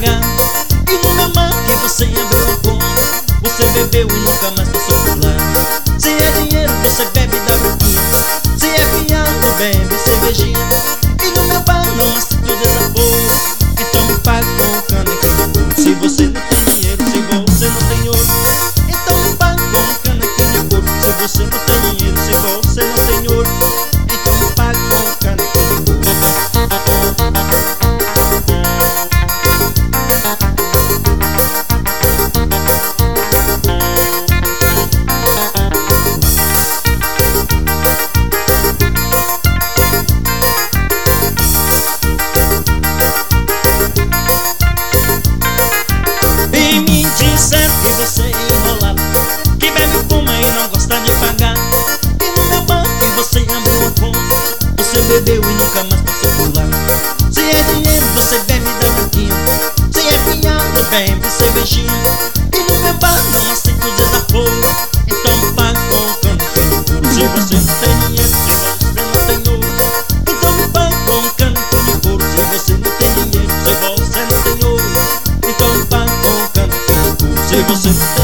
pagar. E no meu banco você abriu a conta, você bebeu e nunca mais passou por lá. Se é dinheiro você bebe da boquinha, se é fiado bebe cervejinha. E no meu bar não aceito desaforo, então me paga com o canequinho de couro. Se você não tem dinheiro, se você não tem ouro, então me paga com o canequinho de couro. Se você não tem dinheiro, se você não tem ouro, então me paga com o canequinho de couro. E me disseram que você é enrolado, que bebe, fuma e não gosta de pagar. E no meu banco você abriu a conta, você bebeu e nunca mais passou por lá. Se é dinheiro você bebe da boquinha, se é fiado bebe cervejinha. E no meu bar não aceito desaforo, então me paga com o canequinho de couro. Se você não tem dinheiro, se você não tem ouro, então me paga com o canequinho de couro. Se você não tem dinheiro, se você não tem ouro, então me paga com o canequinho de couro. Se você não tem